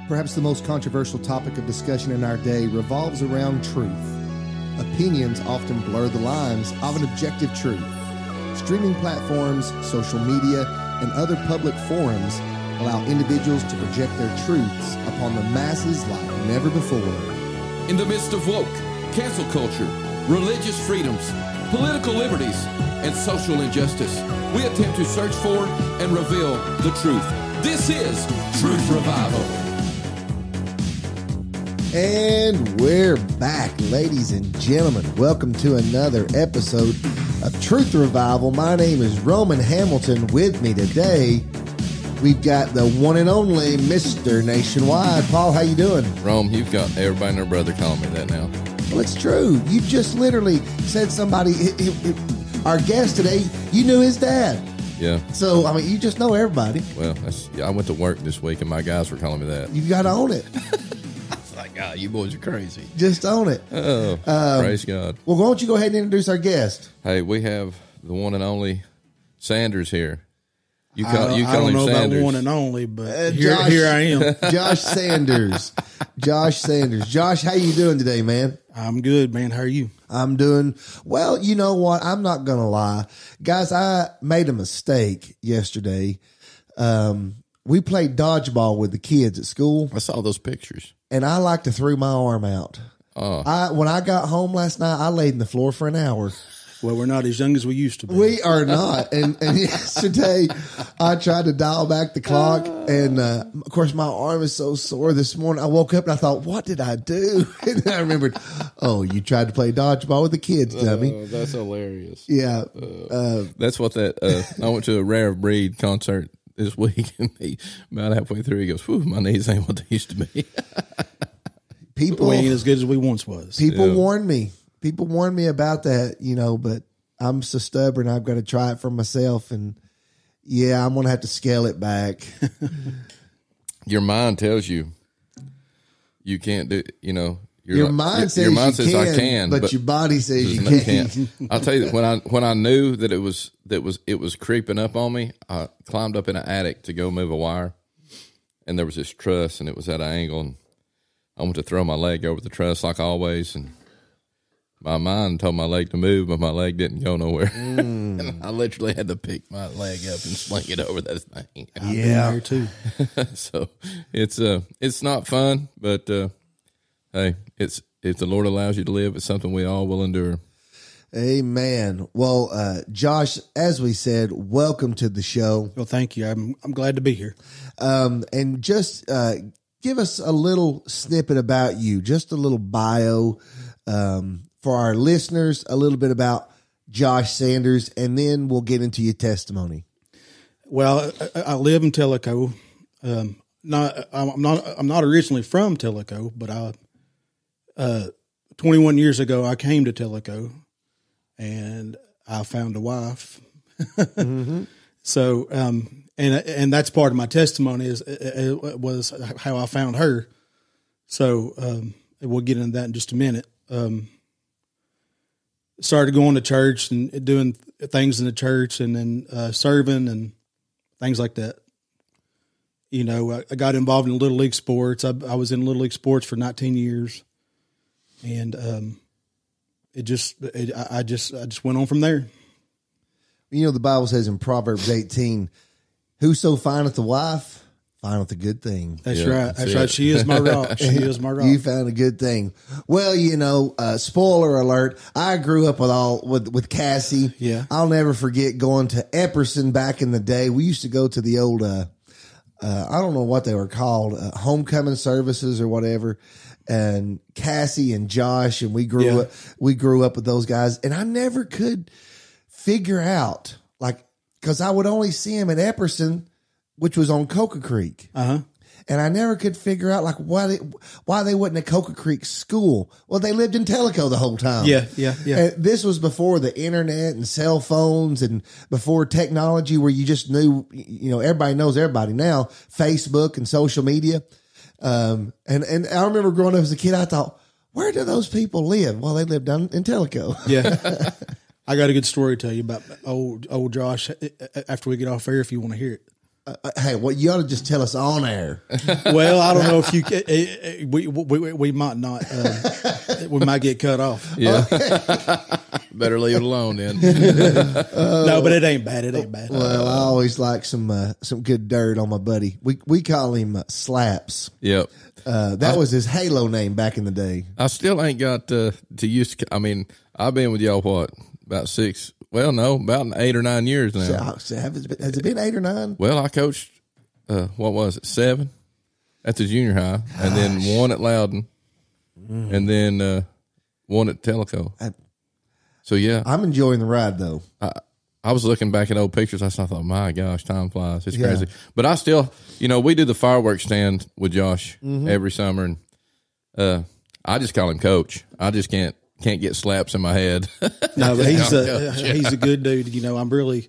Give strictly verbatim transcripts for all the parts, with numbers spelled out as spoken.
Perhaps the most controversial topic of discussion in our day revolves around truth. Opinions often blur the lines of an objective truth. Streaming platforms, social media, and other public forums allow individuals to project their truths upon the masses like never before. In the midst of woke, cancel culture, religious freedoms, political liberties, and social injustice, we attempt to search for and reveal the truth. This is Truth Revival. And we're back, ladies and gentlemen. Welcome to another episode of Truth Revival. My name is Roman Hamilton. With me today, we've got the one and only Mister Nationwide. Paul, how you doing? Rome, you've got everybody and their brother calling me that now. Well, it's true. You just literally said somebody, it, it, it, our guest today, you knew his dad. Yeah. So, I mean, you just know everybody. Well, that's, yeah, I went to work this week and my guys were calling me that. You got to own it. God, you boys are crazy. Just own it. Oh, um, praise God. Well, why don't you go ahead and introduce our guest? Hey, we have the one and only Sanders here. You call, I, you call I don't him know Sanders. about one and only, but Uh, here, Josh- here I am. Josh Sanders. Josh Sanders. Josh, how you doing today, man? I'm good, man. How are you? I'm doing well. You know what? I'm not going to lie. Guys, I made a mistake yesterday. Um, we played dodgeball with the kids at school, I saw those pictures. and I like to throw my arm out. Oh, I When I got home last night, I laid in the floor for an hour. Well, we're not as young as we used to be. We are not. And, and yesterday, I tried to dial back the clock. And, uh, of course, my arm is so sore this morning. I woke up and I thought, what did I do? And then I remembered, oh, you tried to play dodgeball with the kids, dummy. oh, that's hilarious. Yeah. Uh, That's what that, uh, I went to a Rare Breed concert this week, and he, about halfway through, he goes, whew, my knees ain't what they used to be. people we ain't as good as we once was. people Yeah. warned me. People warned me about that, you know, but I'm so stubborn. I've got to try it for myself. And, yeah, I'm going to have to scale it back. Your mind tells you you can't do, you know. Your, Your mind your, says, your mind you says can, I can, but, your body says you I can't. I'll tell you that when I when I knew that it was that was it was creeping up on me, I climbed up in an attic to go move a wire, and there was this truss, and it was at an angle, and I went to throw my leg over the truss like always, and my mind told my leg to move, but my leg didn't go nowhere, mm. and I literally had to pick my leg up and sling it over that thing. I've Yeah. been there too. So it's uh it's not fun, but uh, hey, it's if the Lord allows you to live, it's something we all will endure. Amen. Well, uh, Josh, as we said, welcome to the show. Well, thank you. I'm I'm glad to be here. Um, and just uh, give us a little snippet about you, just a little bio um, for our listeners, a little bit about Josh Sanders, and then we'll get into your testimony. Well, I, I live in Tellico. Um, not I'm not I'm not originally from Tellico, but I uh, twenty-one years ago I came to Tellico, and I found a wife. mm-hmm. So, um, and and that's part of my testimony is it was how I found her. So um, we'll get into that in just a minute. Um, started going to church and doing things in the church, and then uh, serving and things like that. You know, I, I got involved in Little League sports. I, I was in Little League sports for nineteen years, and um, it just it, I, I just I just went on from there. You know, the Bible says in Proverbs eighteen, whoso findeth a wife, findeth a good thing. That's Yeah, right. that's That's it. right. She is my rock. She is my rock. You found a good thing. Well, you know, uh, spoiler alert, I grew up with all with, with Cassie. Yeah. I'll never forget going to Epperson back in the day. We used to go to the old, uh, uh, I don't know what they were called, uh, homecoming services or whatever. And Cassie and Josh, and we grew Yeah. up, we grew up with those guys. And I never could figure out, like, cause I would only see him at Epperson, which was on Coca Creek. Uh huh. And I never could figure out like why they why they wasn't at Coca Creek School. Well, they lived in Tellico the whole time. Yeah, yeah, yeah. And this was before the internet and cell phones and before technology where you just knew, you know, everybody knows everybody now, Facebook and social media. Um, and, and I remember growing up as a kid, I thought, where do those people live? Well, they live down in Tellico. Yeah. I got a good story to tell you about old old Josh after we get off air if you want to hear it. Uh, hey, well, you ought to just tell us on air. Well, I don't know if you can, uh, uh, we, we we might not uh, we might get cut off. Yeah. Better leave it alone then. uh, no, but it ain't bad. It ain't bad. Well, I always like some uh, some good dirt on my buddy. We we call him uh, Slaps. Yep. Uh, that I, was his Halo name back in the day. I still ain't got uh, to use. I mean, I've been with y'all what about six. Well, no, about eight or nine years now. So, has it been eight or nine? Well, I coached, uh, what was it, seven at the junior high, Gosh. and then one at Loudon, mm. and then uh, one at Tellico. I, so, yeah. I'm enjoying the ride, though. I, I was looking back at old pictures. I thought, my gosh, time flies. It's yeah. crazy. But I still, you know, we do the fireworks stand with Josh mm-hmm. every summer, and uh, I just call him Coach. I just can't. Can't get slaps in my head. No, but he's a he's a good dude. You know, I'm really,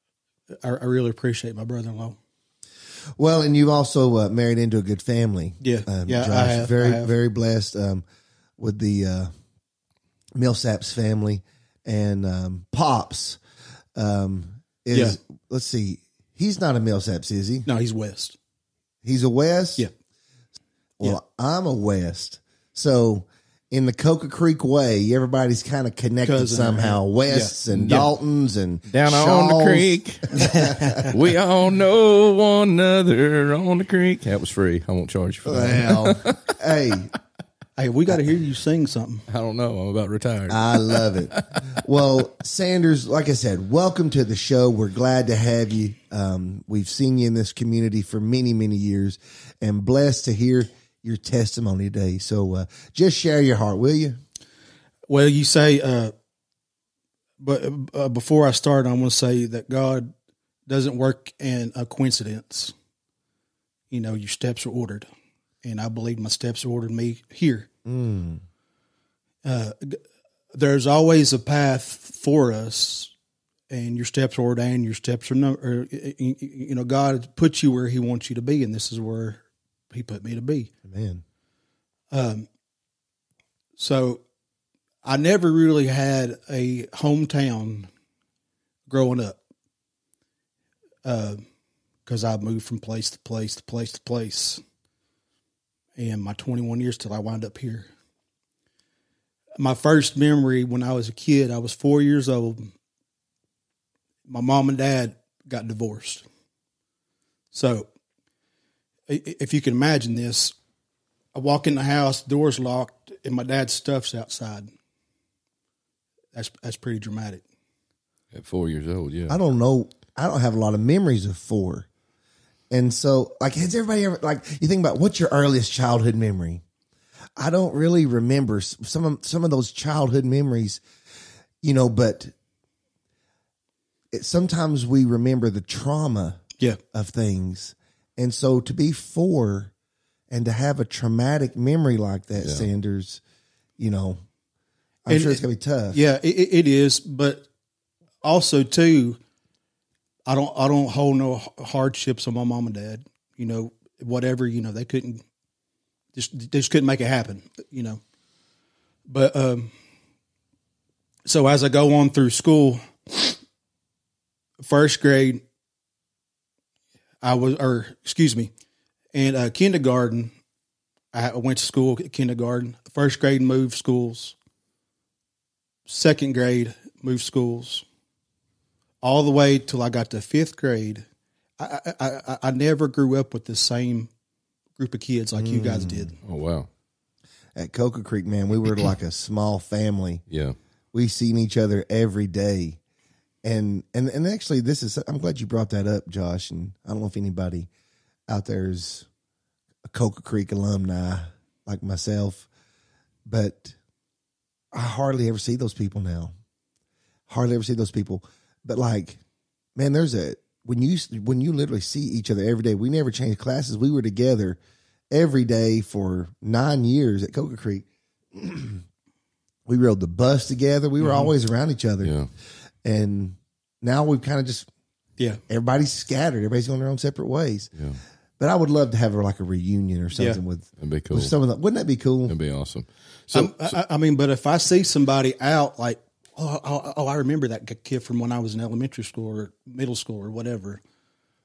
I, I really appreciate my brother-in-law. Well, and you've also uh, married into a good family. Yeah, um, yeah, Josh. I have, very I have. very blessed um, with the uh, Millsaps family and um, Pops. Um, is yeah. let's see, he's not a Millsaps, is he? No, he's West. He's a West. Yeah. Well, yeah. I'm a West, so. In the Coca Creek way, everybody's kind of connected Cousin, somehow. Yeah. Wests yeah. and yeah. Daltons and down Shaws. on the creek. We all know one another on the creek. That was free. I won't charge you for that. Well, hey, hey, we got to hear you sing something. I don't know. I'm about retired. I love it. Well, Sanders, like I said, welcome to the show. We're glad to have you. Um, we've seen you in this community for many, many years, and blessed to hear your testimony today. So uh, just share your heart, will you? Well, you say, uh, but uh, before I start, I want to say that God doesn't work in a coincidence. You know, your steps are ordered, and I believe my steps are ordered me here. Mm. Uh, there's always a path for us, and your steps are ordained. Your steps are, no, or, you know, God puts you where He wants you to be, and this is where He put me to be. Amen. Um, so I never really had a hometown growing up. Uh, cause I moved from place to place to place to place. And my twenty-one years till I wound up here. My first memory when I was a kid, I was four years old. My mom and dad got divorced. So, if you can imagine this, I walk in the house, door's locked, and my dad's stuff's outside. That's that's pretty dramatic. At four years old, yeah. I don't know. I don't have a lot of memories of four. And so, like, has everybody ever, like, you think about what's your earliest childhood memory? I don't really remember some of, some of those childhood memories, you know, but it, sometimes we remember the trauma yeah. of things. And so to be four and to have a traumatic memory like that, yeah. Sanders, you know, I'm and sure it's going to be tough. Yeah, it, it is. But also, too, I don't I don't hold no hardships on my mom and dad. You know, whatever, you know, they couldn't, just, they just couldn't make it happen, you know. But um, so as I go on through school, first grade, I was, or excuse me, in uh, kindergarten, I went to school at kindergarten. First grade, moved schools. Second grade, moved schools. All the way till I got to fifth grade. I I, I, I never grew up with the same group of kids like mm. you guys did. Oh, wow. At Coca Creek, man, we were like a small family. Yeah. We seen each other every day. And, and and actually, this is, I'm glad you brought that up, Josh. And I don't know if anybody out there is a Coca Creek alumni like myself, but I hardly ever see those people now. Hardly ever see those people. But like, man, there's a, when you, when you literally see each other every day, we never changed classes. We were together every day for nine years at Coca Creek. We rode the bus together. We were mm-hmm. always around each other. Yeah. And now we've kind of just, yeah, everybody's scattered. Everybody's going their own separate ways. Yeah. But I would love to have like a reunion or something yeah. with, That'd be cool. with some of the, wouldn't that be cool? That'd be awesome. So, I, so I, I mean, but if I see somebody out like, oh, oh, oh, I remember that kid from when I was in elementary school or middle school or whatever.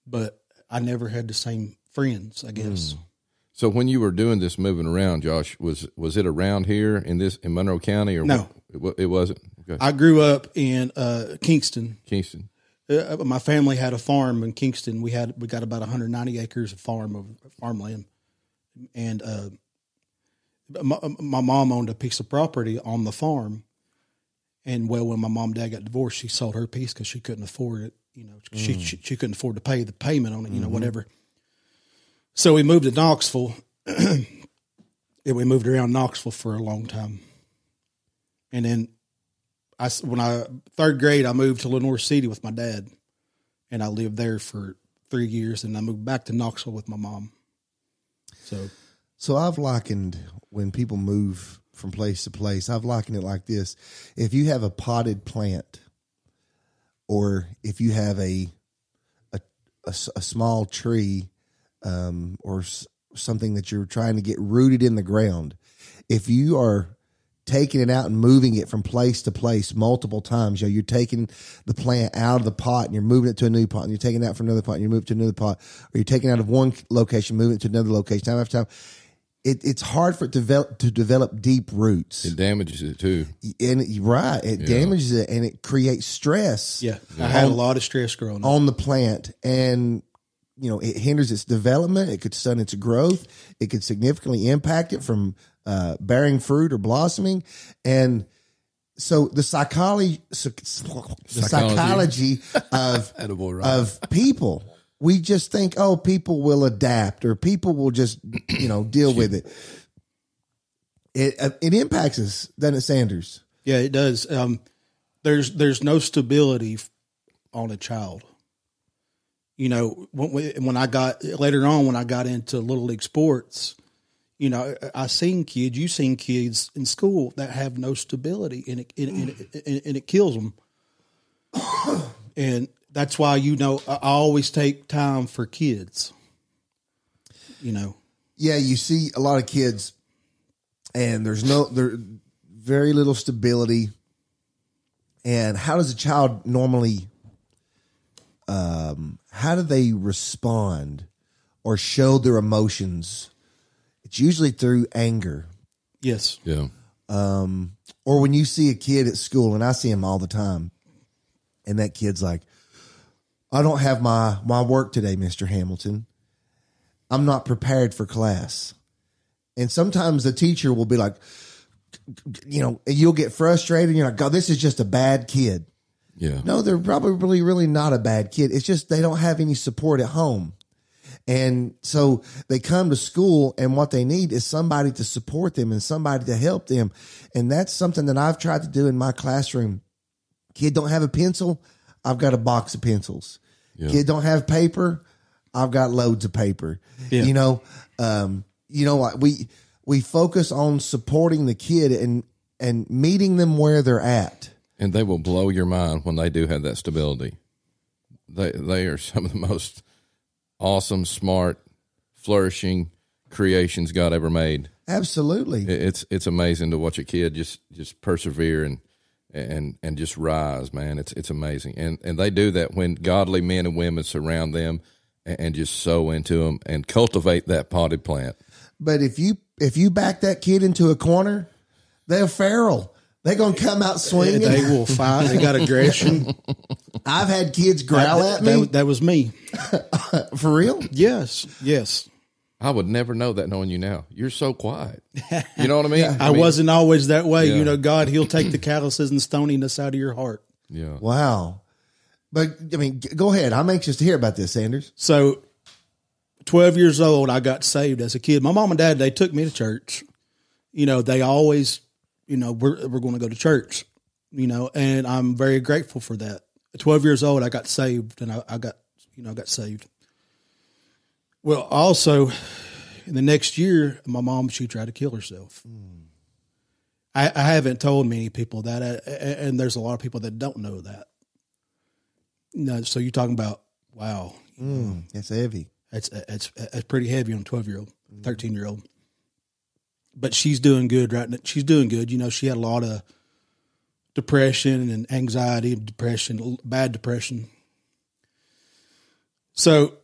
but I never had the same friends, I guess. Mm. So when you were doing this moving around, Josh, was was it around here in this in Monroe County or No. what? It, it wasn't. Okay. I grew up in uh, Kingston. Kingston. Uh, my family had a farm in Kingston. We had we got about one hundred ninety acres of farm of farmland, and uh, my, my mom owned a piece of property on the farm. And well, when my mom and dad got divorced, she sold her piece because she couldn't afford it. You know, mm. she, she she couldn't afford to pay the payment on it. You know, mm-hmm. whatever. So we moved to Knoxville, and we moved around Knoxville for a long time. And then I, when I third grade, I moved to Lenoir City with my dad, and I lived there for three years. And I moved back to Knoxville with my mom. So, so I've likened when people move from place to place, I've likened it like this: if you have a potted plant, or if you have a a, a, a small tree, um, or s- something that you're trying to get rooted in the ground, if you are taking it out and moving it from place to place multiple times, you know, you're taking the plant out of the pot and you're moving it to a new pot, and you're taking it out from another pot and you move it to another pot, or you're taking it out of one location, moving it to another location, time after time. It, it's hard for it to develop, to develop deep roots. It damages it too. And it, right, it yeah. damages it, and it creates stress. Yeah, I had on, a lot of stress growing up on the plant, and you know, it hinders its development. It could stunt its growth. It could significantly impact it from uh, bearing fruit or blossoming. And so the psychology, the psychology, psychology of of people. We just think, oh, people will adapt, or people will just, you know, deal with it. It it impacts us, doesn't it, Sanders? Yeah, it does. Um, there's there's no stability on a child. You know, when, when I got later on, when I got into little league sports, you know, I seen kids, you seen kids in school that have no stability, and it and, and, and, and it kills them. And that's why, you know, I always take time for kids, you know. Yeah, you see a lot of kids, and there's no, there very little stability. And how does a child normally, um, how do they respond or show their emotions? It's usually through anger. Yes. Yeah. Um, or when you see a kid at school, and I see them all the time, and that kid's like, I don't have my, my work today, Mister Hamilton. I'm not prepared for class. And sometimes the teacher will be like, you know, you'll get frustrated. And you're like, God, this is just a bad kid. Yeah. No, they're probably really, really not a bad kid. It's just they don't have any support at home. And so they come to school, and what they need is somebody to support them and somebody to help them. And that's something that I've tried to do in my classroom. Kid don't have a pencil, I've got a box of pencils. Yeah. Kid don't have paper, I've got loads of paper. Yeah. You know, um, you know what, we we focus on supporting the kid and and meeting them where they're at. And they will blow your mind when they do have that stability. They they are some of the most awesome, smart, flourishing creations God ever made. Absolutely. It's it's amazing to watch a kid just just persevere and and and just rise, man. It's it's amazing. And and they do that when godly men and women surround them and, and just sow into them and cultivate that potted plant. But if you if you back that kid into a corner, they're feral. They're going to come out swinging. They will fight. They got aggression. I've had kids growl that, at me. That, that was me. For real? Yes. Yes. I would never know that knowing you now. You're so quiet. You know what I mean? I, I mean, wasn't always that way. Yeah. You know, God, he'll take the calluses and stoniness out of your heart. Yeah. Wow. But, I mean, go ahead. I'm anxious to hear about this, Sanders. So, twelve years old, I got saved as a kid. My mom and dad, they took me to church. You know, they always, you know, we're, we're going to go to church, you know, and I'm very grateful for that. At twelve years old, I got saved, and I, I got, you know, I got saved. Well, also, in the next year, my mom, she tried to kill herself. Mm. I, I haven't told many people that, and there's a lot of people that don't know that. You know, so you're talking about, wow. Mm, that's heavy. It's, it's, it's pretty heavy on a twelve-year-old, thirteen-year-old. But she's doing good right now. She's doing good. You know, she had a lot of depression and anxiety, depression, bad depression. So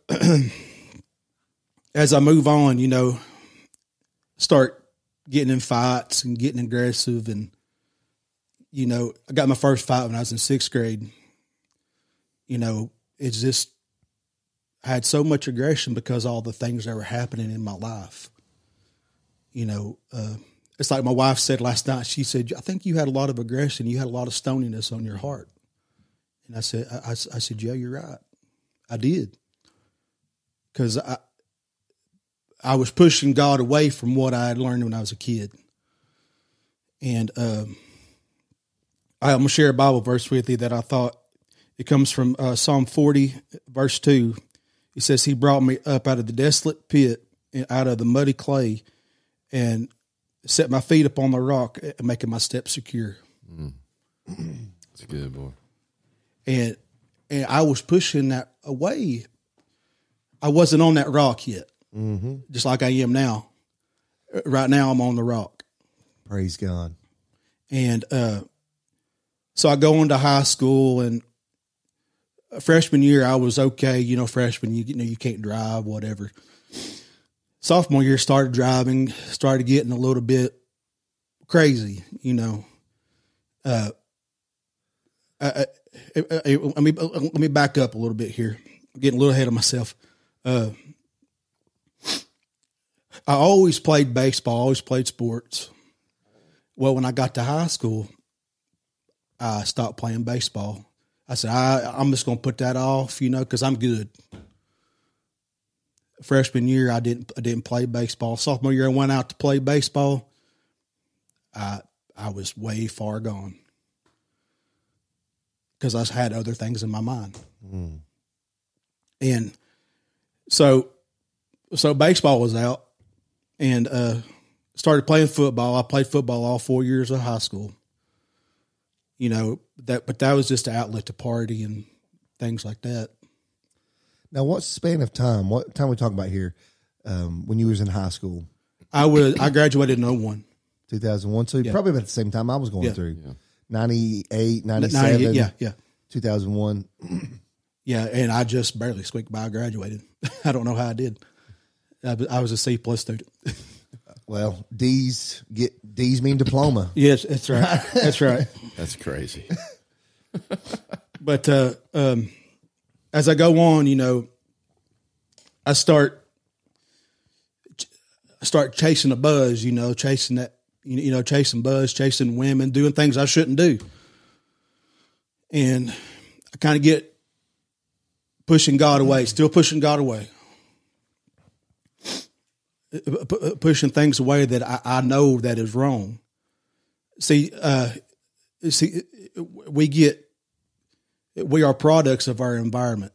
as I move on, you know, start getting in fights and getting aggressive. And, you know, I got my first fight when I was in sixth grade. You know, it's just, I had so much aggression because all the things that were happening in my life. You know, uh, it's like my wife said last night. She said, I think you had a lot of aggression. You had a lot of stoniness on your heart. And I said, I, I, I said, yeah, you're right. I did. Because I, I was pushing God away from what I had learned when I was a kid. And um, I'm going to share a Bible verse with you that I thought, it comes from uh, Psalm forty, verse two. He says, he brought me up out of the desolate pit and out of the muddy clay and set my feet upon the rock, making my steps secure. Mm. That's good, boy. And and I was pushing that away. I wasn't on that rock yet, mm-hmm. just like I am now. Right now, I'm on the rock. Praise God. And uh, so I go into high school, and freshman year I was okay. You know, freshman, you, you know, you can't drive, whatever. Sophomore year, started driving, started getting a little bit crazy. You know, uh, I, I, I, let me let me back up a little bit here. I'm getting a little ahead of myself. Uh, I always played baseball, always played sports. Well, when I got to high school, I stopped playing baseball. I said, I, I'm just going to put that off, you know, because I'm good. Freshman year, I didn't I didn't play baseball. Sophomore year, I went out to play baseball. I I was way far gone because I had other things in my mind. Mm. And so, so baseball was out, and uh, started playing football. I played football all four years of high school. You know, that, but that was just an outlet to party and things like that. Now, what's the span of time? What time are we talking about here? Um, when you was in high school, I was I graduated in oh one. two thousand one, so Yeah. probably about the same time I was going Yeah. through. Yeah. ninety-eight, ninety-seven, ninety, yeah, yeah, two thousand one. yeah. And I just barely squeaked by. I graduated. I don't know how I did. I, I was a C plus student. Well, D's get D's mean diploma. Yes, that's right. That's right. That's crazy. But uh, um, as I go on, you know, I start I start chasing a buzz. You know, chasing that. You know, chasing buzz, chasing women, doing things I shouldn't do, and I kind of get pushing God away. Still pushing God away. P- pushing things away that I, I know that is wrong. See, uh, see, we get, we are products of our environment.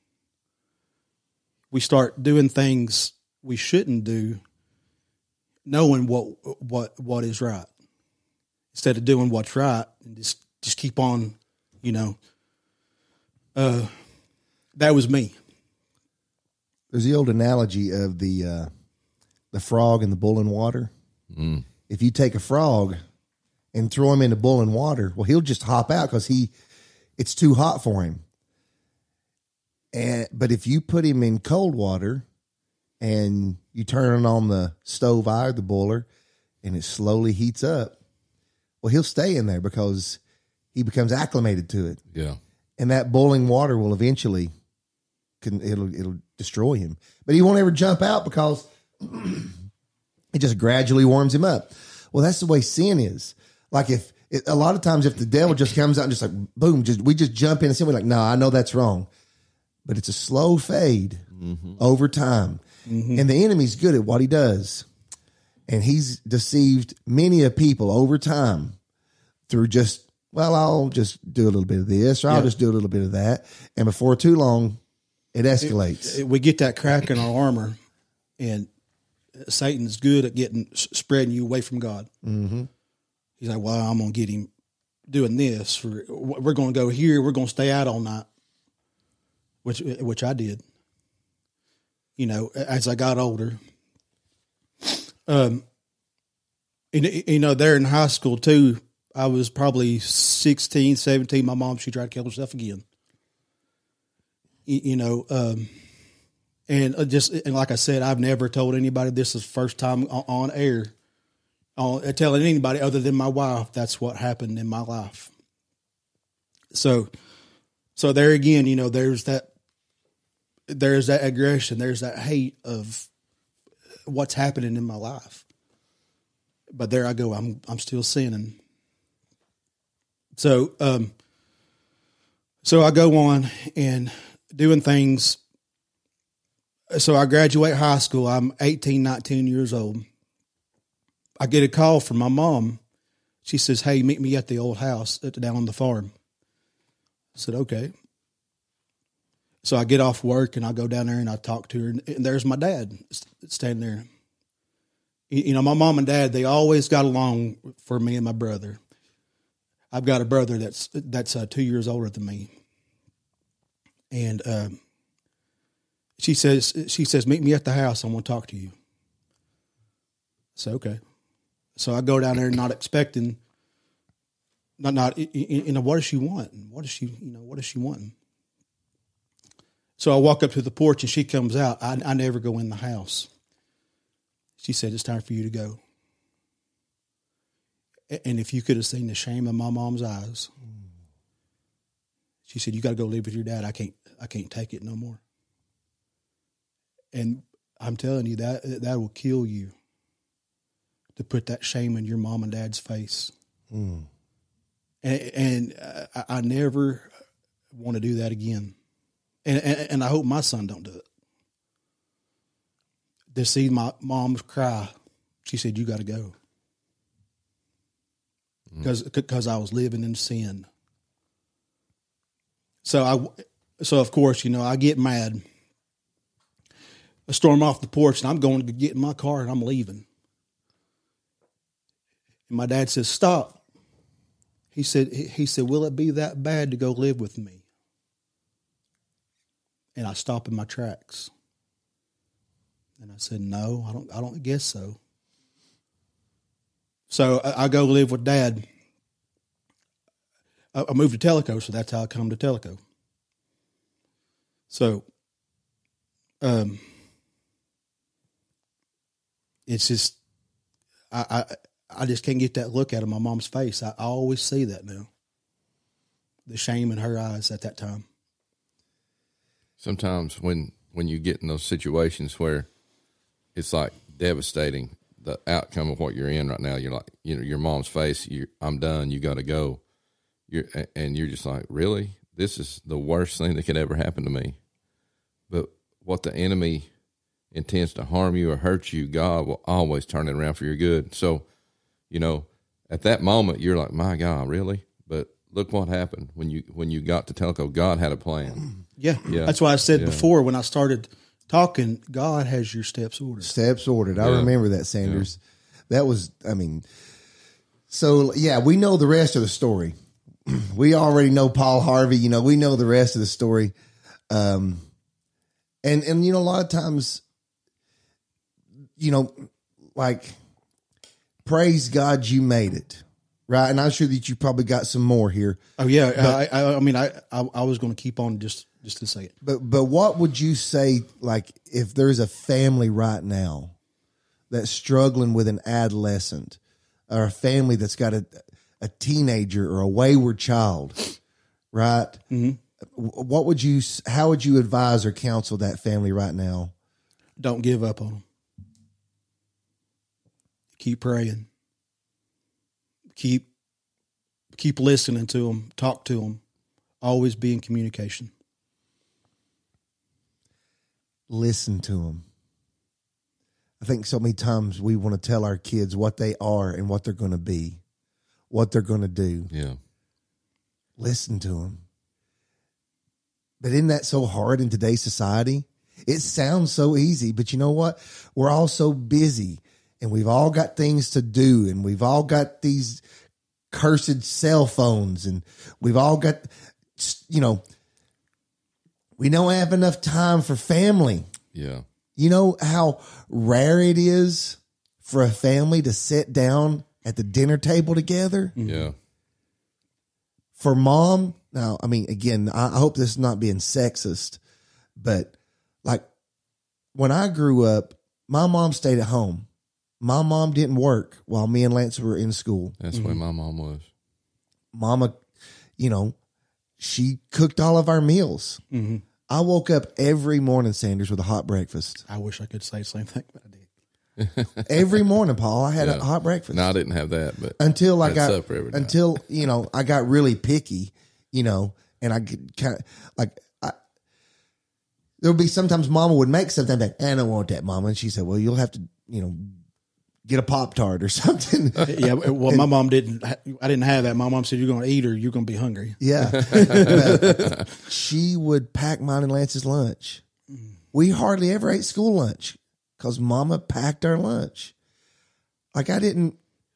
We start doing things we shouldn't do, knowing what what what is right, instead of doing what's right and just just keep on, you know. Uh, that was me. There's the old analogy of the uh, the frog and the bull in water. Mm. If you take a frog and throw him into boiling water, well, he'll just hop out because he it's too hot for him. And but if you put him in cold water and you turn on the stove eye, the boiler, and it slowly heats up, well, he'll stay in there because he becomes acclimated to it. Yeah. And that boiling water will eventually can it'll it'll destroy him. But he won't ever jump out because it just gradually warms him up. Well, that's the way sin is. Like if it, a lot of times if the devil just comes out and just like boom, just we just jump in and sin, we're like, no, I know that's wrong. But it's a slow fade mm-hmm. over time. Mm-hmm. And the enemy's good at what he does. And he's deceived many of people over time through just, well, I'll just do a little bit of this, or I'll yeah. just do a little bit of that. And before too long, it escalates. It, it, we get that crack in our armor, and Satan's good at getting spreading you away from God. Mm-hmm. He's like, well, I'm going to get him doing this. For, we're going to go here. We're going to stay out all night, which which I did. You know, as I got older. Um, and, you know, there in high school too, I was probably sixteen, seventeen. My mom, she tried to kill herself again. you, you know, um, and uh, just and like I said, I've never told anybody. This is the first time on, on air, on uh, telling anybody other than my wife. That's what happened in my life. So, so there again, you know, there's that, there's that aggression, there's that hate of what's happening in my life. But there I go. I'm I'm still sinning. So, um, so I go on and doing things. So I graduate high school. I'm eighteen, nineteen years old. I get a call from my mom. She says, "Hey, meet me at the old house at, down on the farm." I said, "Okay." So I get off work and I go down there and I talk to her, and, and there's my dad standing there. You know, my mom and dad, they always got along for me and my brother. I've got a brother that's that's uh, two years older than me, and um, she says she says meet me at the house. I want to talk to you. So okay, so I go down there, not expecting, not not you know what does she want? What does she you know what does she want? So I walk up to the porch and she comes out. I, I never go in the house. She said, "It's time for you to go." And if you could have seen the shame in my mom's eyes, she said, "You got to go live with your dad. I can't, I can't take it no more." And I'm telling you that that will kill you to put that shame in your mom and dad's face. Mm. And, and I, I never want to do that again. And, and and I hope my son don't do it. To see my mom cry, she said, "You got to go." Because mm. because I was living in sin. So I, so of course, you know, I get mad. I storm off the porch and I'm going to get in my car and I'm leaving. And my dad says, "Stop." He said, he said, "Will it be that bad to go live with me?" And I stop in my tracks. And I said, "No, I don't, I don't guess so." So I, I go live with Dad. I, I moved to Tellico, so that's how I come to Tellico. So, um, it's just, I, I, I just can't get that look out of my mom's face. I, I always see that now. The shame in her eyes at that time. Sometimes when, when you get in those situations where it's like devastating, the outcome of what you're in right now, you're like, you know, your mom's face, you I'm done, you got to go. You're, and you're just like, really? This is the worst thing that could ever happen to me. But what the enemy intends to harm you or hurt you, God will always turn it around for your good. So, you know, at that moment, you're like, my God, really? But look what happened when you when you got to Tellico. God had a plan. Yeah, yeah. That's why I said yeah. before when I started talking, God has your steps ordered. Steps ordered. I yeah. remember that, Sanders. Yeah. That was, I mean, so yeah, we know the rest of the story. We already know Paul Harvey. You know, we know the rest of the story. Um, and and you know, a lot of times, you know, like, praise God you made it, right? And I'm sure that you probably got some more here. Oh yeah, but, I, I, I mean, I I, I was going to keep on just just to say it. But but what would you say, like, if there's a family right now that's struggling with an adolescent, or a family that's got a a teenager or a wayward child, right? Mm-hmm. What would you? How would you advise or counsel that family right now? Don't give up on them. Keep praying. Keep keep listening to them. Talk to them. Always be in communication. Listen to them. I think so many times we want to tell our kids what they are and what they're going to be, what they're going to do. Yeah. Listen to them. But isn't that so hard in today's society? It sounds so easy, but you know what? We're all so busy. And we've all got things to do, and we've all got these cursed cell phones, and we've all got, you know, we don't have enough time for family. Yeah. You know how rare it is for a family to sit down at the dinner table together? Yeah. For mom, now, I mean, again, I hope this is not being sexist, But like when I grew up, my mom stayed at home. My mom didn't work while me and Lance were in school. That's mm-hmm. the way my mom was. Mama, you know, she cooked all of our meals. Mm-hmm. I woke up every morning, Sanders, with a hot breakfast. I wish I could say the same thing, but I did. Every morning, Paul, I had yeah. a hot breakfast. No, I didn't have that, but until I got until you know I got really picky, you know, and I kind of like I. There would be sometimes Mama would make something like, I don't want that, Mama, and she said, well, you'll have to, you know, get a Pop-Tart or something. Yeah, well, and, my mom didn't. I didn't have that. My mom said, you're going to eat or you're going to be hungry. Yeah, she would pack mine and Lance's lunch. We hardly ever ate school lunch. Because Mama packed our lunch. Like I didn't,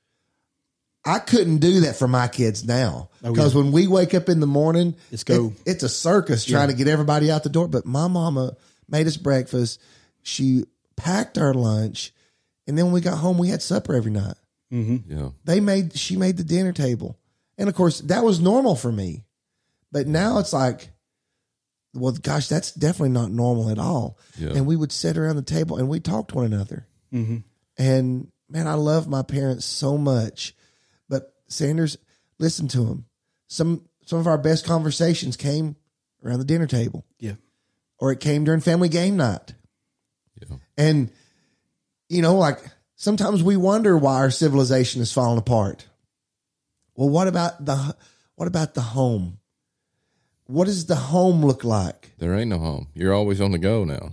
I couldn't do that for my kids now. Because oh, yeah. when we wake up in the morning, Let's go. It, it's a circus trying yeah. to get everybody out the door. But my mama made us breakfast. She packed our lunch. And then when we got home, we had supper every night. Mm-hmm. Yeah. They made, she made the dinner table. And of course, that was normal for me. But now it's like, well, gosh, that's definitely not normal at all. Yeah. And we would sit around the table and we talk to one another. Mm-hmm. And man, I love my parents so much. But Sanders, listen to them. Some some of our best conversations came around the dinner table. Yeah. Or it came during family game night. Yeah. And, you know, like sometimes we wonder why our civilization is falling apart. Well, what about the what about the home? What does the home look like? There ain't no home. You're always on the go now.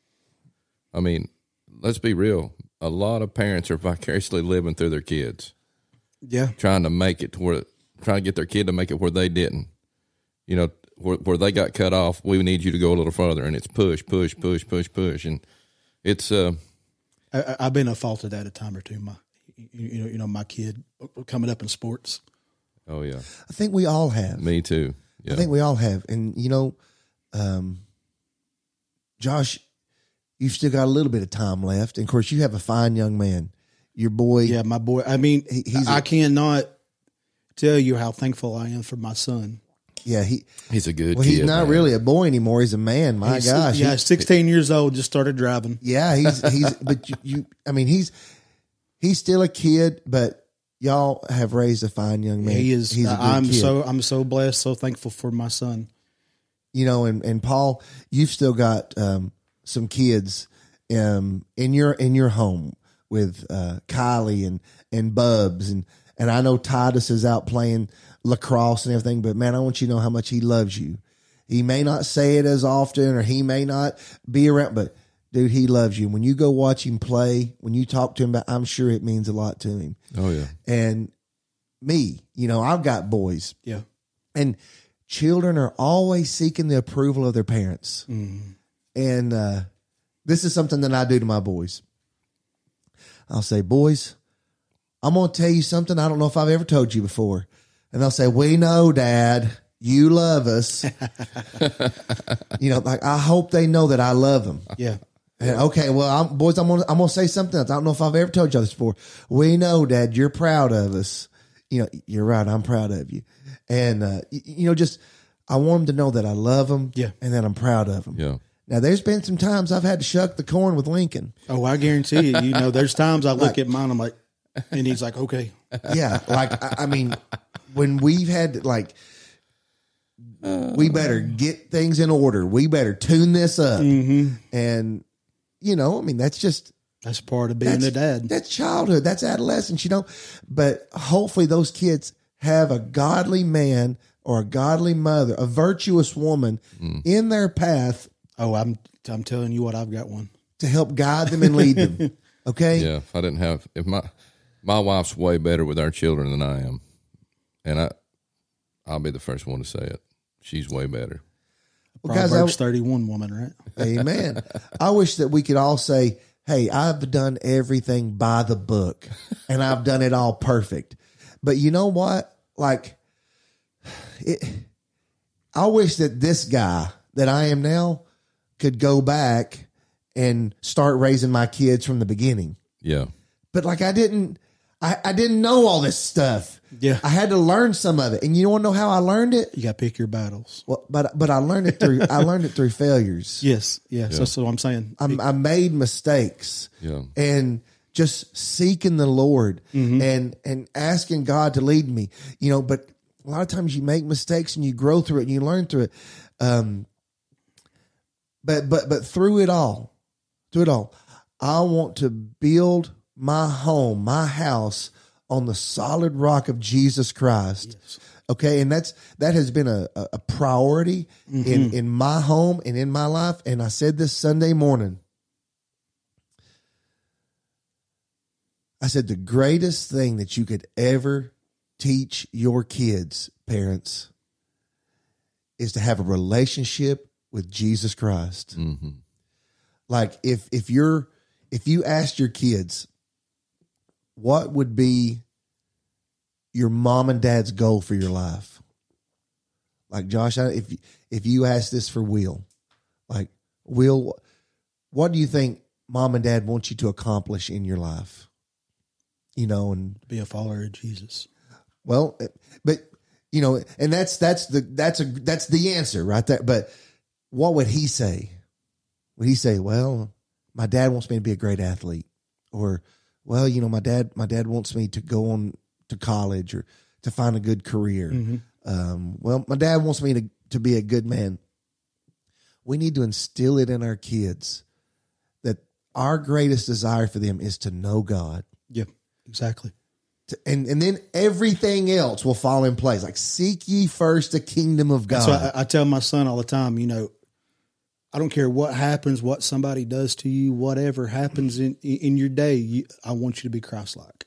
I mean, let's be real. A lot of parents are vicariously living through their kids. Yeah. Trying to make it to where, trying to get their kid to make it where they didn't. You know, where, where they got cut off, we need you to go a little further. And it's push, push, push, push, push. And it's... uh, I, I've been at fault of that a time or two. My, you know, you know, my kid coming up in sports. Oh, yeah. I think we all have. Me too. Yeah. I think we all have. And, you know, um, Josh, you've still got a little bit of time left. And, of course, you have a fine young man. Your boy. Yeah, my boy. I mean, he, he's I a, cannot tell you how thankful I am for my son. Yeah, he he's a good well, kid. He's not man. really a boy anymore. He's a man. My he's, gosh. Yeah, he, sixteen years old, just started driving. Yeah, he's, he's, but you, you, I mean, he's, he's still a kid, but y'all have raised a fine young man. He is. He's a good I'm kid. so I'm so blessed, so thankful for my son. You know, and, and Paul, you've still got um, some kids um, in your in your home with uh, Kylie and and Bubs, and and I know Titus is out playing lacrosse and everything. But man, I want you to know how much he loves you. He may not say it as often, or he may not be around, but dude, he loves you. When you go watch him play, when you talk to him about, I'm sure it means a lot to him. Oh, yeah. And me, you know, I've got boys. Yeah. And children are always seeking the approval of their parents. Mm-hmm. And uh, this is something that I do to my boys. I'll say, boys, I'm going to tell you something I don't know if I've ever told you before. And they'll say, we know, Dad. You love us. You know, like, I hope they know that I love them. Yeah. And, okay, well, I'm, boys, I'm gonna I'm gonna say something else. I don't know if I've ever told you this before. We know, Dad, you're proud of us. You know, you're right. I'm proud of you. And uh, you, you know, just I want them to know that I love them. Yeah. And that I'm proud of them. Yeah. Now, there's been some times I've had to shuck the corn with Lincoln. Oh, I guarantee you. You know, there's times I look like, at mine, I'm like, and he's like, okay. Yeah, like I, I mean, when we've had like. We better get things in order. We better tune this up. Mm-hmm. And, you know, I mean, that's just. That's part of being a dad. That's childhood. That's adolescence, you know. But hopefully those kids have a godly man or a godly mother, a virtuous woman mm. in their path. Oh, I'm I'm telling you what, I've got one. To help guide them and lead them. Okay? Yeah, if I didn't have. If my my wife's way better with our children than I am. And I, I'll be the first one to say it. She's way better. Well, Proverbs guys, I, thirty-one woman, right? Amen. I wish that we could all say, hey, I've done everything by the book and I've done it all perfect. But you know what? Like, it, I wish that this guy that I am now could go back and start raising my kids from the beginning. Yeah. But like, I didn't, I, I didn't know all this stuff. Yeah. I had to learn some of it. And you want to know how I learned it? You got to pick your battles. Well, but but I learned it through I learned it through failures. Yes. Yes. Yeah. That's what I'm saying. I, I made mistakes. Yeah. And just seeking the Lord mm-hmm. and and asking God to lead me. You know, but a lot of times you make mistakes and you grow through it and you learn through it. Um, but but but through it all, through it all, I want to build my home, my house on the solid rock of Jesus Christ. Yes. Okay. And that's, that has been a, a priority mm-hmm. in, in my home and in my life. And I said this Sunday morning, I said, the greatest thing that you could ever teach your kids, parents, is to have a relationship with Jesus Christ. Mm-hmm. Like if, if you're, if you asked your kids, what would be your mom and dad's goal for your life? Like Josh, if if you ask this for Will, like Will, what do you think mom and dad want you to accomplish in your life? You know, and be a follower of Jesus. Well, but you know, and that's that's the that's a that's the answer right there. But what would he say? Would he say, "Well, my dad wants me to be a great athlete," or well, you know, my dad, my dad wants me to go on to college or to find a good career. Mm-hmm. Um, well, my dad wants me to, to be a good man. We need to instill it in our kids that our greatest desire for them is to know God. Yep, exactly. To, and, and then everything else will fall in place. Like seek ye first the kingdom of God. So I, I tell my son all the time, you know, I don't care what happens, what somebody does to you, whatever happens in in your day, you, I want you to be Christ-like.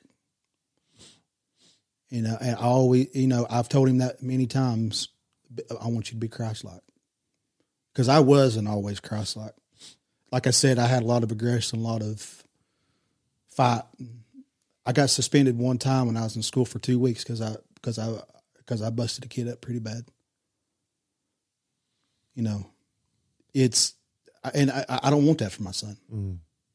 You know, and I always, you know, I've told him that many times. I want you to be Christ-like, because I wasn't always Christ-like. Like I said, I had a lot of aggression, a lot of fight. I got suspended one time when I was in school for two weeks because I because I because I busted a kid up pretty bad. You know. It's, and I, I don't want that for my son. Mm.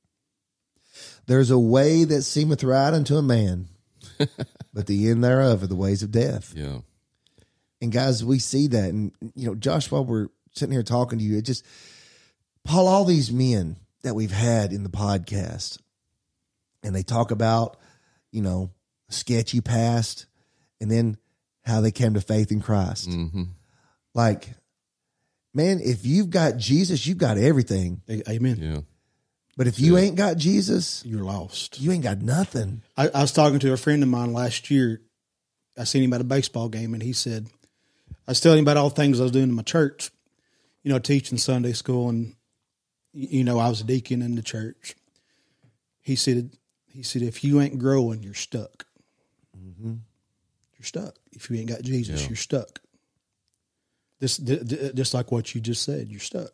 There's a way that seemeth right unto a man, but the end thereof are the ways of death. Yeah. And guys, we see that. And, you know, Josh, while we're sitting here talking to you, it just, Paul, all these men that we've had in the podcast, and they talk about, you know, sketchy past and then how they came to faith in Christ. Mm-hmm. Like, man, if you've got Jesus, you've got everything. Amen. Yeah. But if you ain't got Jesus, you're lost. You ain't got nothing. I, I was talking to a friend of mine last year. I seen him at a baseball game, and he said, I was telling him about all the things I was doing in my church, you know, teaching Sunday school, and, you know, I was a deacon in the church. He said, he said, if you ain't growing, you're stuck. Mm-hmm. You're stuck. If you ain't got Jesus, yeah. you're stuck. This, just like what you just said, you're stuck.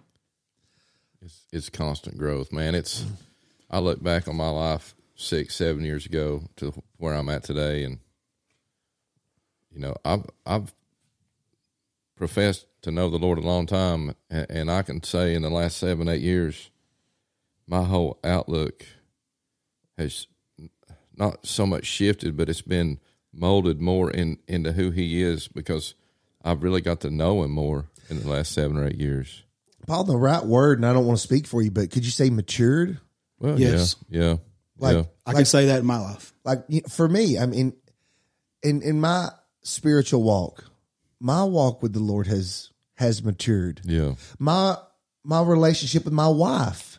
It's, it's constant growth, man. It's, I look back on my life six, seven years ago to where I'm at today, and you know, I've I've professed to know the Lord a long time, and, and I can say in the last seven, eight years, my whole outlook has not so much shifted, but it's been molded more in into who He is, because I've really got to know Him more in the last seven or eight years. Paul, the right word, and I don't want to speak for you, but could you say matured? Well, yes. yeah, yeah. Like, yeah. I can say that in my life. Like for me, I mean, in in my spiritual walk, my walk with the Lord has has matured. Yeah. My my relationship with my wife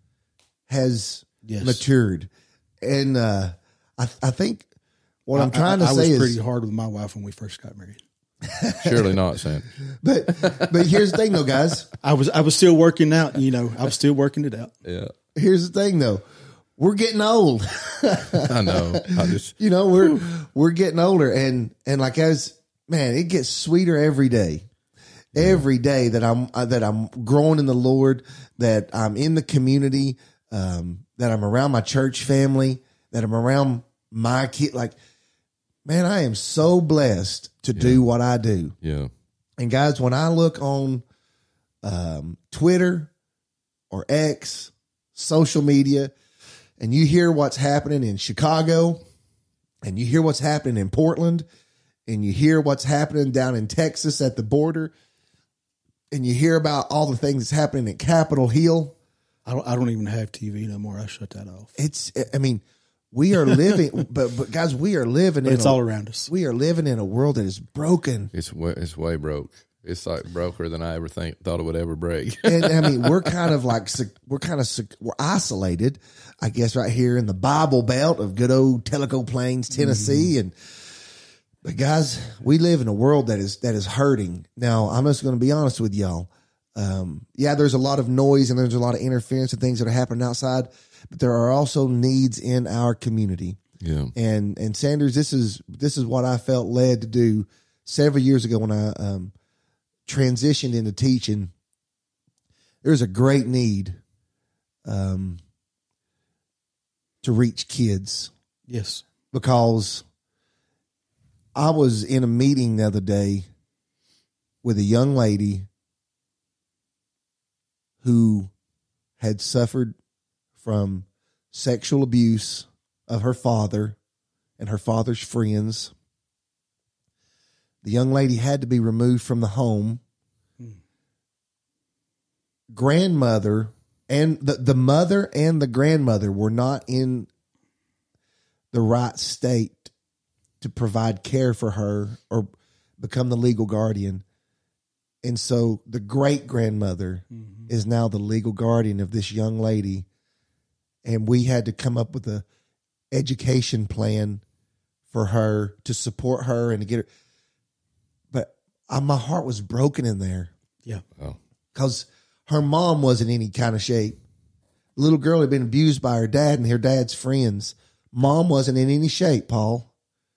has yes. matured, and uh, I I think what I, I'm trying to I, I say is I was pretty hard with my wife when we first got married. Surely not, Sam. But but here's the thing, though, guys. I was I was still working out. You know, I was still working it out. Yeah. Here's the thing, though. We're getting old. I know. I just, you know, we're we're getting older, and and like as man, it gets sweeter every day. Yeah. Every day that I'm uh, that I'm growing in the Lord, that I'm in the community, um, that I'm around my church family, that I'm around my kid. Like, man, I am so blessed to yeah. do what I do. Yeah. And guys, when I look on um, Twitter or X, social media, and you hear what's happening in Chicago, and you hear what's happening in Portland, and you hear what's happening down in Texas at the border, and you hear about all the things that's happening at Capitol Hill. I don't, I don't even have T V no more. I shut that off. It's, I mean, we are living, but, but guys, we are living But in it's a, all around us. we are living in a world that is broken. It's way, it's way broke. It's like broker than I ever think thought it would ever break. And I mean, we're kind of like, sec- we're kind of, sec- we're isolated, I guess, right here in the Bible Belt of good old Tellico Plains, Tennessee. Mm-hmm. And, but guys, we live in a world that is, that is hurting. Now, I'm just going to be honest with y'all. Um, yeah, there's a lot of noise and there's a lot of interference and things that are happening outside, but there are also needs in our community. Yeah. And, and Sanders, this is, this is what I felt led to do several years ago when I, um, transitioned into teaching. There's a great need um, to reach kids. Yes. Because I was in a meeting the other day with a young lady who had suffered from sexual abuse of her father and her father's friends. The young lady had to be removed from the home. Hmm. Grandmother and the, the mother and the grandmother were not in the right state to provide care for her or become the legal guardian. And so the great grandmother mm-hmm. is now the legal guardian of this young lady. And we had to come up with a education plan for her to support her and to get her. But I, my heart was broken in there. Yeah. Because her mom wasn't in any kind of shape. The little girl had been abused by her dad and her dad's friends. Mom wasn't in any shape, Paul.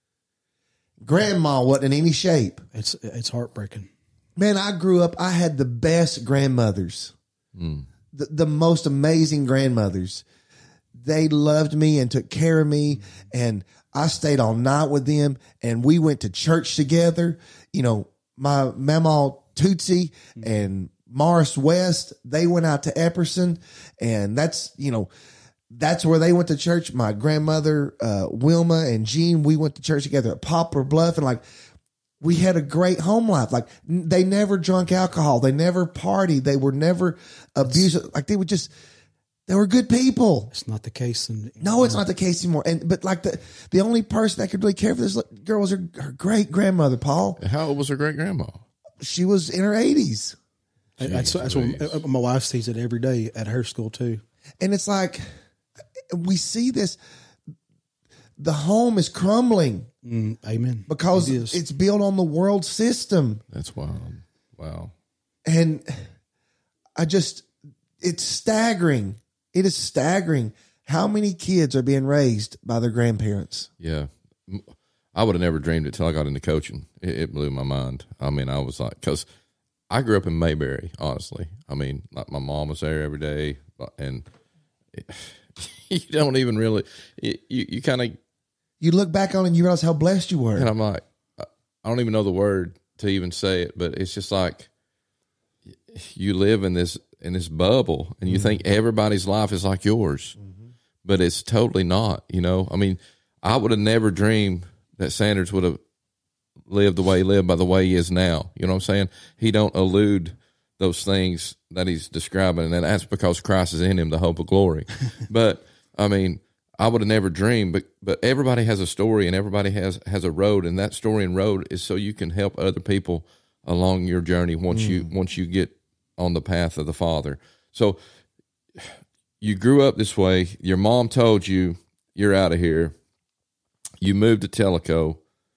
Grandma wasn't in any shape. It's it's heartbreaking. Man, I grew up, I had the best grandmothers. Mm. The, the most amazing grandmothers. They loved me and took care of me. And I stayed all night with them. And we went to church together. You know, my mama Tootsie and Morris West, they went out to Epperson. And that's, you know, that's where they went to church. My grandmother, uh, Wilma and Jean, we went to church together at Poplar Bluff. And like, we had a great home life. Like, they never drank alcohol. They never partied. They were never abusive. Like, they would just, they were good people. It's not the case. In, no, it's not the case anymore. And but like the the only person that could really care for this girl was her, her great grandmother, Paul. How old was her great grandma? She was in her eighties. That's, that's what my wife sees it every day at her school too. And it's like, we see this. The home is crumbling. Mm, amen. Because it it's built on the world system. That's wild. Wow. And I just, it's staggering. It is staggering how many kids are being raised by their grandparents. Yeah. I would have never dreamed it till I got into coaching. It, it blew my mind. I mean, I was like, because I grew up in Mayberry, honestly. I mean, like my mom was there every day, and it, you don't even really, it, you, you kind of, you look back on it and you realize how blessed you were. And I'm like, I don't even know the word to even say it, but it's just like you live in this in this bubble and you mm-hmm. think everybody's life is like yours, mm-hmm. but it's totally not. You know, I mean, I would have never dreamed that Sanders would have lived the way he lived by the way he is now. You know what I'm saying? He don't elude those things that he's describing, and that's because Christ is in him, the hope of glory. But I mean, I would have never dreamed, but but everybody has a story and everybody has, has a road, and that story and road is so you can help other people along your journey once mm. you once you get on the path of the Father. So you grew up this way. Your mom told you you're out of here. You moved to Tellico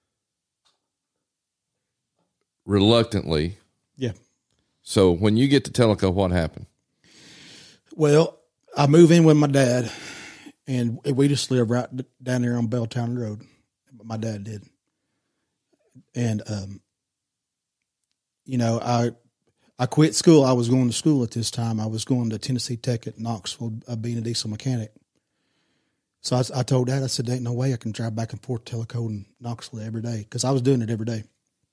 reluctantly. Yeah. So when you get to Tellico, what happened? Well, I move in with my dad. And we just live right down there on Belltown Road. My dad did. And, um, you know, I I quit school. I was going to school at this time. I was going to Tennessee Tech at Knoxville, uh, being a diesel mechanic. So I, I told Dad, I said, there ain't no way I can drive back and forth to Tellico and Knoxville every day, because I was doing it every day.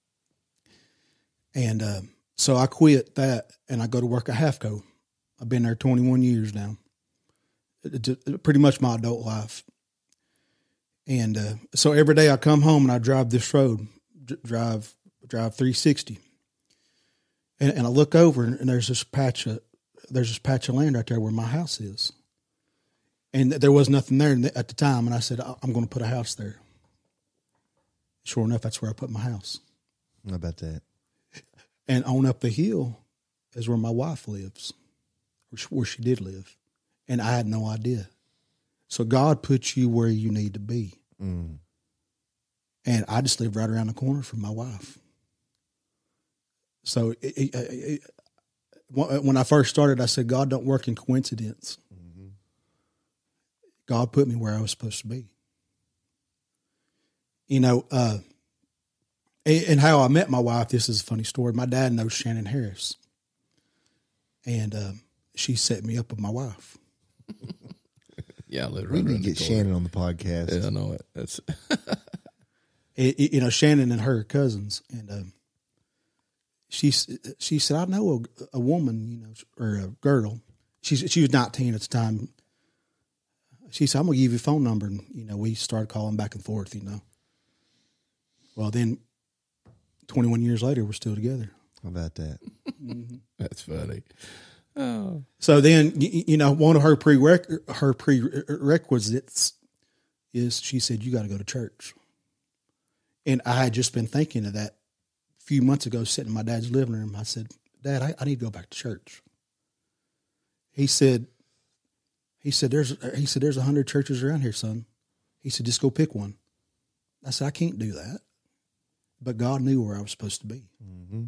And um, so I quit that, and I go to work at Halfco. I've been there twenty-one years now. It's pretty much my adult life. And uh, so every day I come home and I drive this road, d- drive drive three sixty, and, and I look over and there's this patch of there's this patch of land right there where my house is, and there was nothing there at the time. And I said, I'm going to put a house there. Sure enough, that's where I put my house. How about that? And on up the hill is where my wife lives, where she did live. And I had no idea. So God puts you where you need to be. Mm. And I just live right around the corner from my wife. So it, it, it, when I first started, I said, God don't work in coincidence. Mm-hmm. God put me where I was supposed to be. You know, uh, and how I met my wife, this is a funny story. My dad knows Shannon Harris. And uh, she set me up with my wife. Yeah, I live we right need to get Shannon on the podcast. Yeah, I know it. That's it, it, you know, Shannon and her are cousins, and um, she she said, "I know a, a woman, you know, or a girl. She's she was nineteen at the time. She said, I'm gonna give you a phone number," and you know, we started calling back and forth. You know, well, then twenty-one years later, we're still together. How about that? Mm-hmm. That's funny. Oh. So then, you, you know, one of her prereq- her prerequisites is she said, you got to go to church. And I had just been thinking of that a few months ago, sitting in my dad's living room. I said, Dad, I, I need to go back to church. He said, he said, there's, he said, there's a hundred churches around here, son. He said, just go pick one. I said, I can't do that. But God knew where I was supposed to be. Mm-hmm.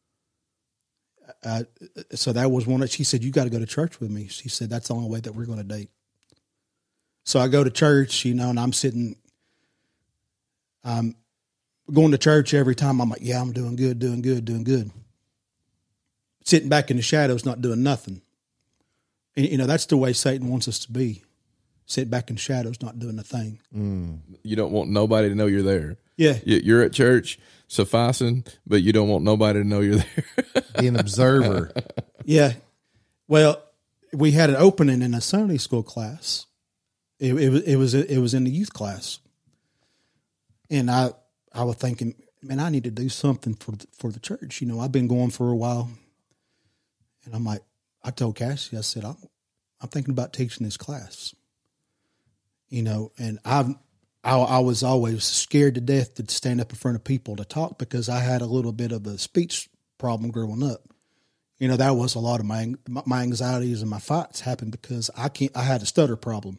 Uh, so that was one that she said, you got to go to church with me. She said, that's the only way that we're going to date. So I go to church, you know, and I'm sitting, I'm going to church every time. I'm like, yeah, I'm doing good, doing good, doing good. Sitting back in the shadows, not doing nothing. And, you know, that's the way Satan wants us to be. Sit back in the shadows, not doing a thing. Mm. You don't want nobody to know you're there. Yeah. You're at church sufficing, but you don't want nobody to know you're there. Be an observer. Yeah. Well, we had an opening in a Sunday school class. It, it was it was it was in the youth class, and I I was thinking, man, I need to do something for for the church. You know, I've been going for a while, and I'm like, I told Cassie, I said, I'm I'm thinking about teaching this class. You know, and I've. I, I was always scared to death to stand up in front of people to talk because I had a little bit of a speech problem growing up. You know, that was a lot of my my anxieties and my fights happened because I can't. I had a stutter problem,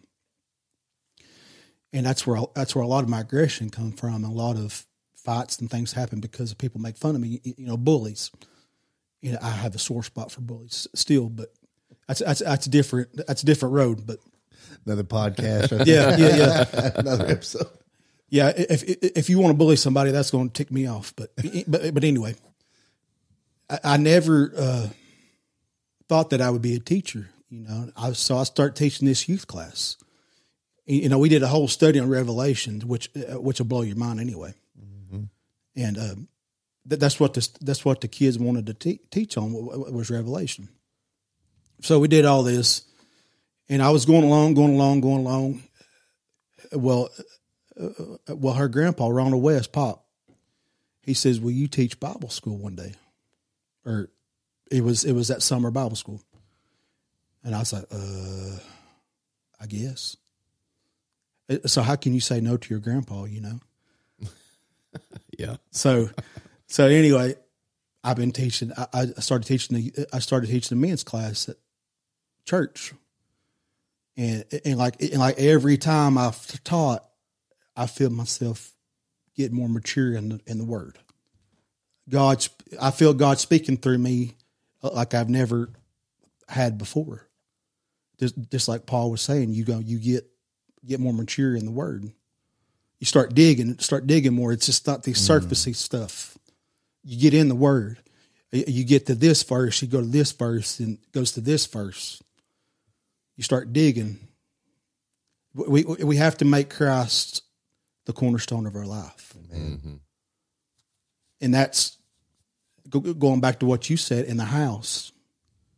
and that's where that's where a lot of my aggression come from. A lot of fights and things happen because people make fun of me. You know, bullies. You know, I have a sore spot for bullies still, but that's that's that's different. That's a different road, but. Another podcast. yeah, yeah, yeah. Another episode. Yeah, if if you want to bully somebody, that's going to tick me off. But but but anyway, I, I never uh, thought that I would be a teacher. You know, I so I start teaching this youth class. You know, we did a whole study on Revelation, which uh, which will blow your mind anyway. Mm-hmm. And uh, th- that's what the that's what the kids wanted to te- teach on was Revelation. So we did all this. And I was going along, going along, going along. Well, uh, well, her grandpa, Ronald West, Pop, he says, "Will you teach Bible school one day?" Or it was it was that summer Bible school, and I was like, "Uh, I guess." So how can you say no to your grandpa? You know? Yeah. So, so anyway, I've been teaching. I, I started teaching the I started teaching the men's class at church. And and like and like every time I've taught, I feel myself get more mature in the in the Word. God's I feel God speaking through me like I've never had before. Just just like Paul was saying, you go you get get more mature in the Word. You start digging, start digging more. It's just not the surfacey mm. stuff. You get in the Word. You get to this verse, you go to this verse, and it goes to this verse. You start digging. We we have to make Christ the cornerstone of our life. Mm-hmm. And that's going back to what you said in the house.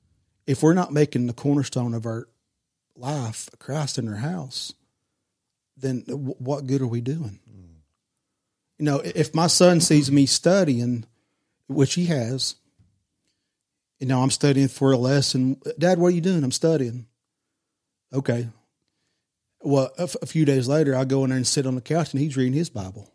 If we're not making the cornerstone of our life Christ in our house, then w- what good are we doing? Mm. You know, if my son sees me studying, which he has, you know, I'm studying for a lesson. Dad, what are you doing? I'm studying. Okay. Well, a, f- a few days later, I go in there and sit on the couch, and he's reading his Bible.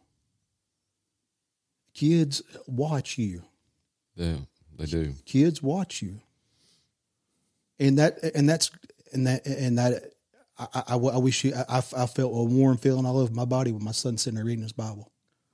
Kids watch you. Yeah, they do. Kids watch you, and that and that's and that and that. I, I, I wish you. I, I felt a warm feeling all over my body when my son sitting there reading his Bible.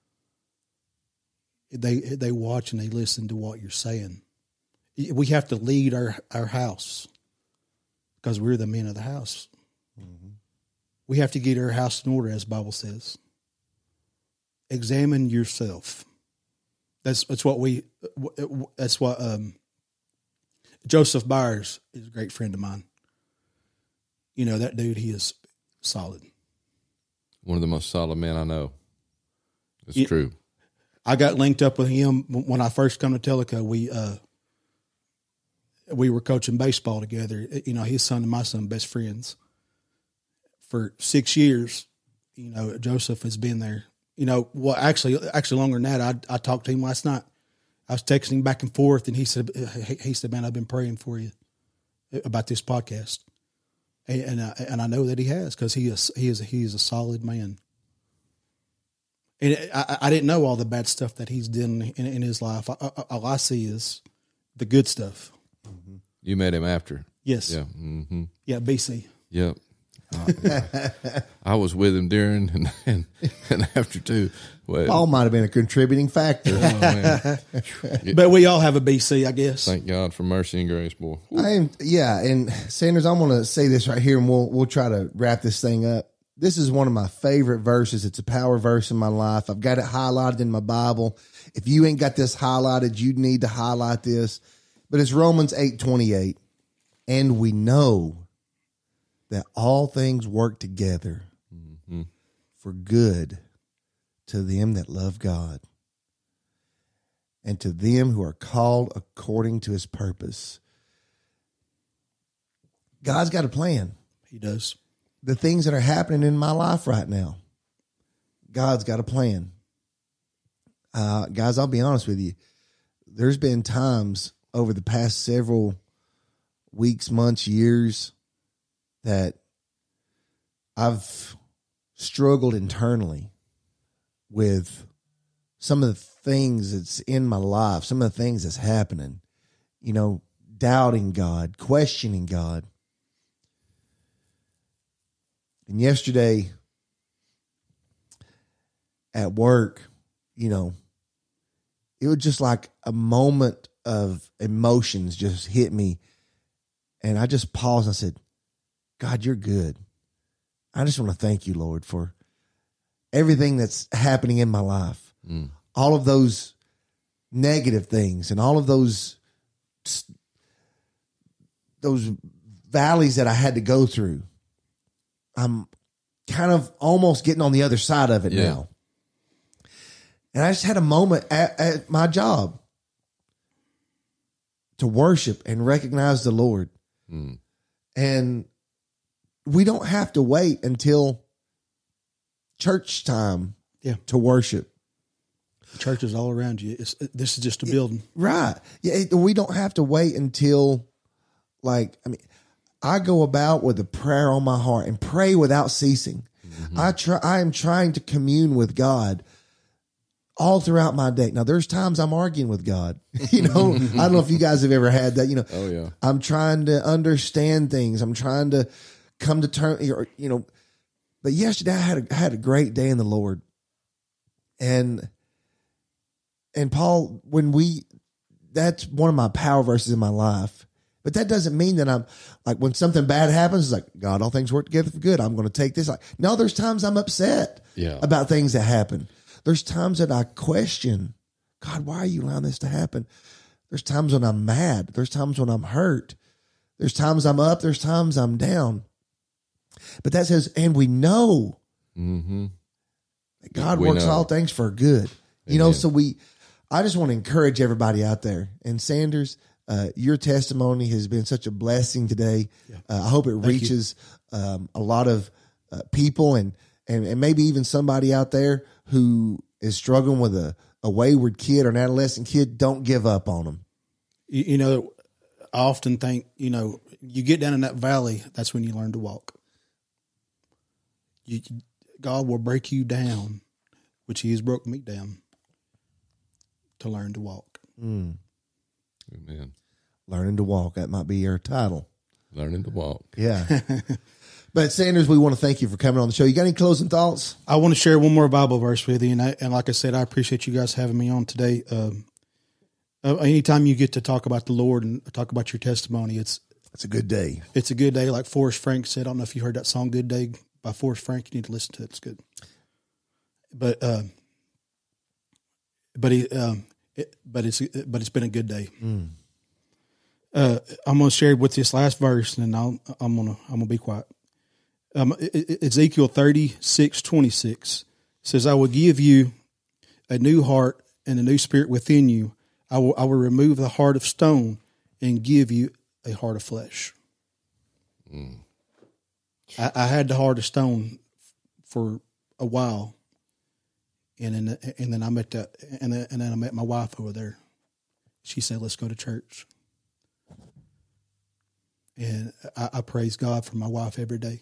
They they watch and they listen to what you're saying. We have to lead our, our house because we're the men of the house. Mm-hmm. We have to get our house in order, as the Bible says. Examine yourself. That's that's what we. That's what um, Joseph Byers is a great friend of mine. You know, that dude, he is solid. One of the most solid men I know. It's it, true. I got linked up with him when I first come to Tellico. We uh, we were coaching baseball together. You know, his son and my son, best friends. For six years, you know, Joseph has been there. You know, well, actually, actually longer than that. I I talked to him last night. I was texting him back and forth, and he said, he said, man, I've been praying for you about this podcast. And and I, and I know that he has, because he is he is he is a solid man. And I, I didn't know all the bad stuff that he's done in, in his life. I, I, all I see is the good stuff. Mm-hmm. You met him after, yes, yeah, mm-hmm. yeah, B C, yep. Uh, I was with him during and and, and after too. Well, Paul might have been a contributing factor. Oh, man. But we all have a B C, I guess. Thank God for mercy and grace, boy. I am, yeah, and Sanders, I'm going to say this right here, and we'll we'll try to wrap this thing up. This is one of my favorite verses. It's a power verse in my life. I've got it highlighted in my Bible. If you ain't got this highlighted, you need to highlight this. But it's Romans eight twenty-eight, and we know that all things work together mm-hmm. for good to them that love God and to them who are called according to his purpose. God's got a plan. He does. The things that are happening in my life right now, God's got a plan. Uh, guys, I'll be honest with you. There's been times over the past several weeks, months, years that I've struggled internally with some of the things that's in my life, some of the things that's happening, you know, doubting God, questioning God. And yesterday at work, you know, it was just like a moment of emotions just hit me. And I just paused and I said, God, you're good. I just want to thank you, Lord, for everything that's happening in my life. Mm. All of those negative things and all of those, those valleys that I had to go through. I'm kind of almost getting on the other side of it yeah. now. And I just had a moment at, at my job to worship and recognize the Lord. Mm. And we don't have to wait until church time yeah. to worship. Church is all around you. It's, this is just a building. Right. Yeah. It, we don't have to wait until, like, I mean, I go about with a prayer on my heart and pray without ceasing. Mm-hmm. I try, I am trying to commune with God all throughout my day. Now, there's times I'm arguing with God. You know, I don't know if you guys have ever had that. You know, oh yeah. I'm trying to understand things. I'm trying to come to terms. You know, but yesterday I had a, I had a great day in the Lord, and and Paul, when we, that's one of my power verses in my life. But that doesn't mean that I'm like, when something bad happens, it's like, God, all things work together for good. I'm going to take this. Like, no, there's times I'm upset yeah. about things that happen. There's times that I question, God, why are you allowing this to happen? There's times when I'm mad. There's times when I'm hurt. There's times I'm up. There's times I'm down. But that says, and we know mm-hmm. that God we works know. all things for good. Amen. You know, so we, I just want to encourage everybody out there. And Sanders, Uh, your testimony has been such a blessing today. Yeah. Uh, I hope it Thank reaches um, a lot of uh, people, and and, and maybe even somebody out there who is struggling with a, a wayward kid or an adolescent kid, don't give up on them. You, you know, I often think, you know, you get down in that valley, that's when you learn to walk. You, God will break you down, which he has broken me down, to learn to walk. Mm. Amen. Learning to walk. That might be your title. Learning to walk. Yeah. But Sanders, we want to thank you for coming on the show. You got any closing thoughts? I want to share one more Bible verse with you. And, I, and like I said, I appreciate you guys having me on today. Um, uh, anytime you get to talk about the Lord and talk about your testimony, it's it's a good day. It's a good day. Like Forrest Frank said, I don't know if you heard that song Good Day by Forrest Frank. You need to listen to it. It's good. But, uh, but he, um, it, but it's, but it's been a good day. Mm. Uh, I'm going to share with this last verse, and I'll, I'm going to I'm going to be quiet. Um, Ezekiel thirty-six twenty-six says, "I will give you a new heart and a new spirit within you. I will I will remove the heart of stone and give you a heart of flesh." Mm. I, I had the heart of stone for a while, and then and then I met that, and then, and then I met my wife over there. She said, "Let's go to church." And I, I praise God for my wife every day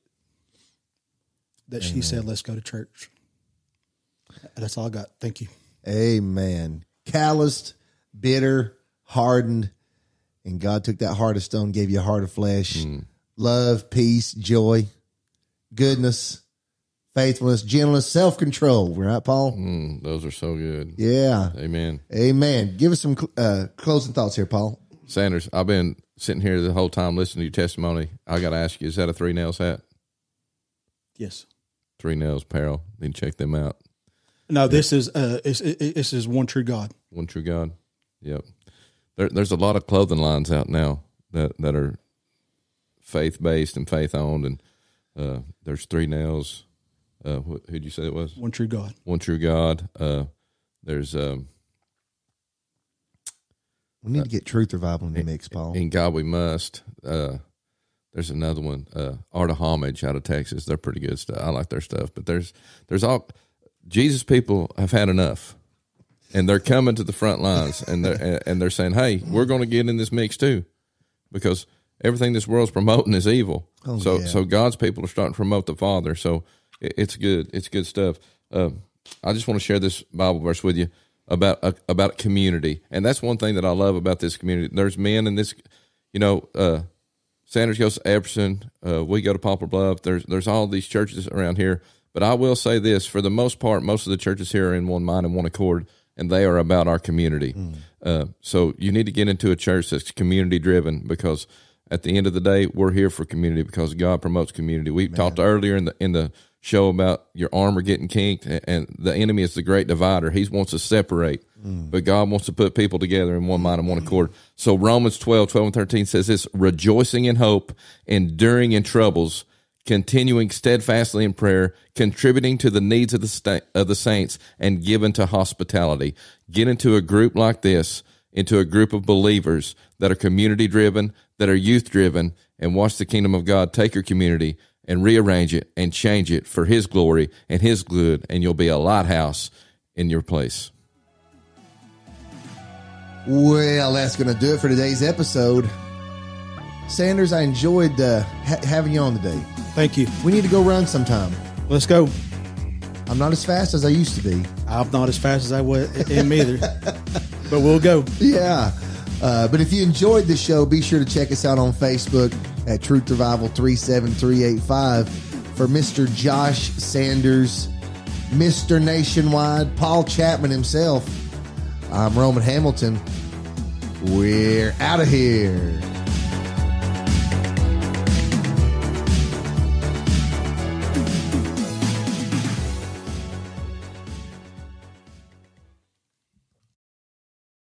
that Amen. She said, "Let's go to church." That's all I got. Thank you. Amen. Calloused, bitter, hardened, and God took that heart of stone, gave you a heart of flesh. Mm. Love, peace, joy, goodness, faithfulness, gentleness, self-control. Right, Paul? Mm, those are so good. Yeah. Amen. Amen. Give us some uh, closing thoughts here, Paul. Sanders, I've been sitting here the whole time listening to your testimony. I got to ask you, is that a Three Nails hat? Yes. Three Nails apparel. Then check them out. No, this is uh, it's, it, this is One True God. One True God. Yep. There, there's a lot of clothing lines out now that, that are faith based and faith owned, and uh, there's Three Nails. Uh, who did you say it was? One True God. One True God. Uh, there's um, we need uh, to get Truth Revival in the mix, Paul. In God We Must. Uh, there's another one, uh, Art of Homage out of Texas. They're pretty good stuff. I like their stuff. But there's there's all Jesus people have had enough, and they're coming to the front lines, and they're and they're saying, "Hey, we're going to get in this mix too," because everything this world's promoting is evil. Oh, so yeah. so God's people are starting to promote the Father. So it, it's good. It's good stuff. Uh, I just want to share this Bible verse with you about uh, about community, and that's one thing that I love about this community. There's men in this, you know. Uh, Sanders goes to Epperson. Uh, we go to Poplar Bluff. There's there's all these churches around here. But I will say this, for the most part, most of the churches here are in one mind and one accord, and they are about our community. Mm. Uh, so you need to get into a church that's community-driven, because at the end of the day, we're here for community because God promotes community. We talked earlier in the in the show about your armor getting kinked, and, and the enemy is the great divider. He wants to separate, mm. but God wants to put people together in one mind and one accord. So Romans twelve, twelve and thirteen says this: rejoicing in hope, enduring in troubles, continuing steadfastly in prayer, contributing to the needs of the sta- of the saints, and given to hospitality. Get into a group like this, into a group of believers that are community-driven, that are youth-driven, and watch the kingdom of God take your community and rearrange it and change it for His glory and His good, and you'll be a lighthouse in your place. Well, that's going to do it for today's episode. Sanders, I enjoyed uh, ha- having you on today. Thank you. We need to go run sometime. Let's go. I'm not as fast as I used to be. I'm not as fast as I was am either. But we'll go. Yeah. Uh, but if you enjoyed the show, be sure to check us out on Facebook at Truth Revival three seven three eight five. For Mister Josh Sanders, Mister Nationwide, Paul Chapman himself, I'm Roman Hamilton. We're out of here.